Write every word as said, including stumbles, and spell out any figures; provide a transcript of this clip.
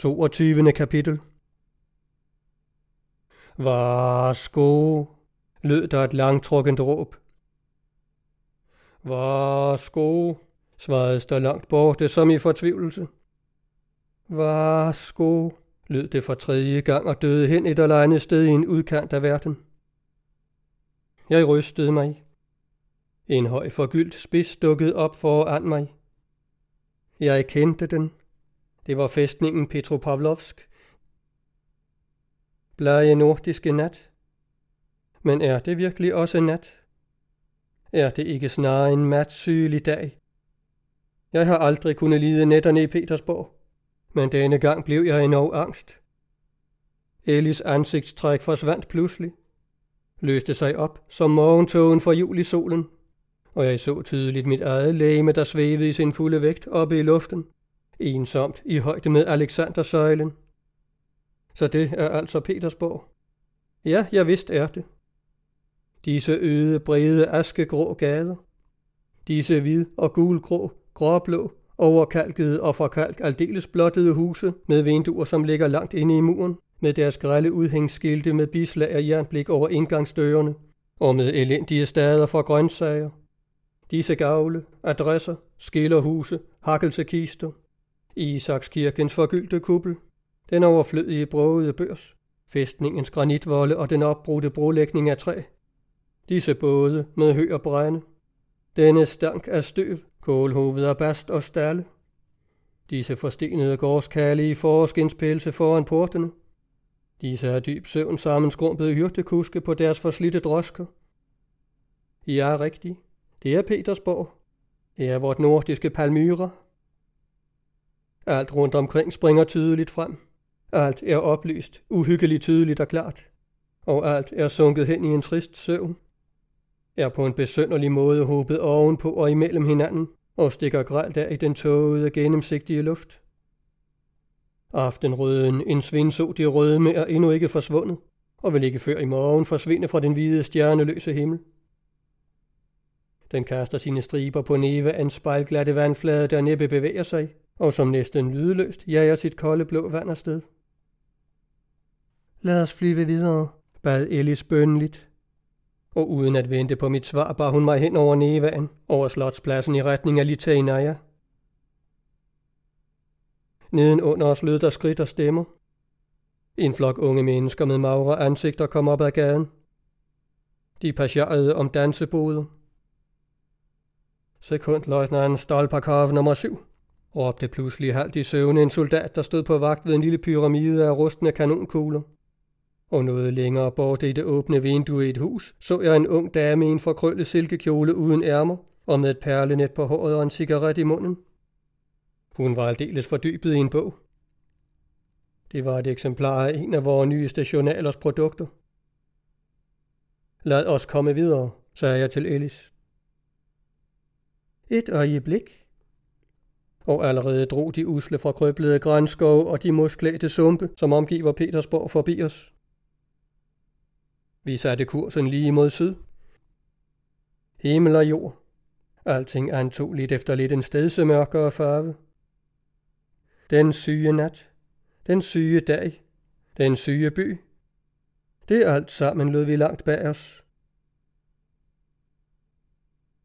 toogtyvende kapitel. Værsgo, lød der et langtrukkent råb. Værsgo, svarede der langt borte som i fortvivlelse. Værsgo, lød det for tredje gang og døde hen et eller andet sted i en udkant af verden. Jeg rystede mig. En høj forgyldt spids dukkede op foran mig. Jeg kendte den. Det var fæstningen Petropavlovsk. Blege nordiske nat. Men er det virkelig også nat? Er det ikke snarere en mat sygelig dag? Jeg har aldrig kunnet lide nætterne i Petersborg, men denne gang blev jeg endnu angst. Ellis ansigtstræk forsvandt pludselig, løste sig op som morgentågen for julisolen, og jeg så tydeligt mit eget legeme, der svævede i sin fulde vægt oppe i luften, ensomt i højde med Alexandersøjlen. Så det er altså Petersborg. Ja, jeg vidst er det. Disse øde, brede, askegrå gader. Disse hvid og gulgrå, gråblå, overkalkede og forkalk aldeles blottede huse med vinduer, som ligger langt inde i muren, med deres grelle udhængsskilte med bislag af jernblik over indgangsdørene, og med elendige stader for grøntsager. Disse gavle, adresser, skillerhuse, hakkelsekister, Isakskirkens forgyldte kuppel, den overflødige brogede børs, fæstningens granitvolde og den opbrudte brolægning af træ. Disse både med hø og brænde. Denne stank af støv, kålhoved og bast og stalle. Disse forstenede gårdskale i forårskinspelse foran portene. Disse er dyb søvn sammenskrumpede hyrtekuske på deres forslidte drosker. Ja, rigtigt. Det er Petersborg. Det er vort nordiske Palmyra. Alt rundt omkring springer tydeligt frem. Alt er oplyst, uhyggeligt tydeligt og klart. Og alt er sunket hen i en trist søvn. Er på en besynderlig måde hobet ovenpå og imellem hinanden, og stikker grelt af i den tågede, gennemsigtige luft. Aftenrøden, en svinsodig rødme, er endnu ikke forsvundet, og vil ikke før i morgen forsvinde fra den hvide stjerneløse himmel. Den kaster sine striber på neve af en spejlglatte vandflade, der næppe bevæger sig, og som næsten lydløst jager sit kolde blå vand afsted. Lad os flyve videre, bad Ellis bønligt. Og uden at vente på mit svar, bar hun mig hen over Nevaen, over slotspladsen i retning af Litainaja. Nedenunder os lød der skridt og stemmer. En flok unge mennesker med magre ansigter kom op ad gaden. De passerede om danseboder. Sekundløjtnant Stolpakov nummer syv, råbte pludselig halvt i søvne en soldat, der stod på vagt ved en lille pyramide af rustne kanonkugler. Og noget længere borte i det åbne vindue i et hus, så jeg en ung dame i en forkrøllet silkekjole uden ærmer, og med et perlenet på håret og en cigaret i munden. Hun var aldeles fordybet i en bog. Det var et eksemplar af en af vores nyeste journalers produkter. Lad os komme videre, sagde jeg til Ellis. Et øjeblik. Og allerede drog de usle fra krøblede grænskove og de mosklædte sumpe, som omgiver Petersborg, forbi os. Vi satte kursen lige mod syd. Himmel og jord. Alting antog lidt efter lidt en stedse mørkere farve. Den syge nat. Den syge dag. Den syge by. Det alt sammen lød vi langt bag os.